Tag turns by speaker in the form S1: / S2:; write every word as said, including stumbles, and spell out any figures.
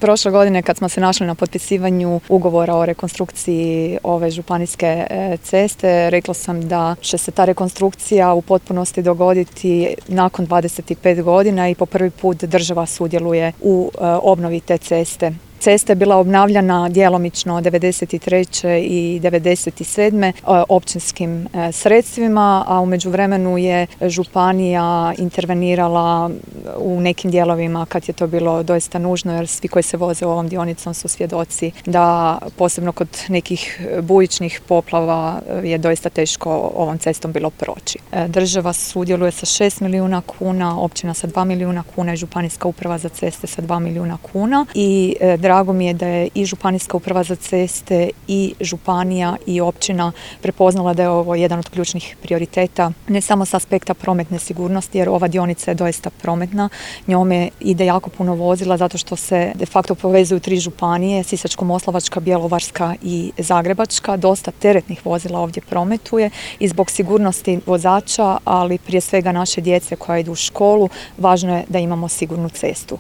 S1: Prošle godine kad smo se našli na potpisivanju ugovora o rekonstrukciji ove županijske ceste, rekla sam da će se ta rekonstrukcija u potpunosti dogoditi nakon dvadeset pet godina i po prvi put država sudjeluje u obnovi te ceste. Cesta je bila obnavljana djelomično devedeset treće i devedeset sedme općinskim sredstvima, a u međuvremenu je županija intervenirala u nekim dijelovima kad je to bilo doista nužno, jer svi koji se voze ovom dionicom su svjedoci da posebno kod nekih bujičnih poplava je doista teško ovom cestom bilo proći. Država sudjeluje sa šest milijuna kuna, općina sa dva milijuna kuna i županijska uprava za ceste sa dva milijuna kuna i drago mi je da je i županijska uprava za ceste i županija i općina prepoznala da je ovo jedan od ključnih prioriteta, ne samo s aspekta prometne sigurnosti, jer ova dionica je doista prometna, njome ide jako puno vozila zato što se de facto povezuju tri županije, Sisačko-moslavačka, Bjelovarska i Zagrebačka, dosta teretnih vozila ovdje prometuje i zbog sigurnosti vozača, ali prije svega naše djece koja idu u školu, važno je da imamo sigurnu cestu.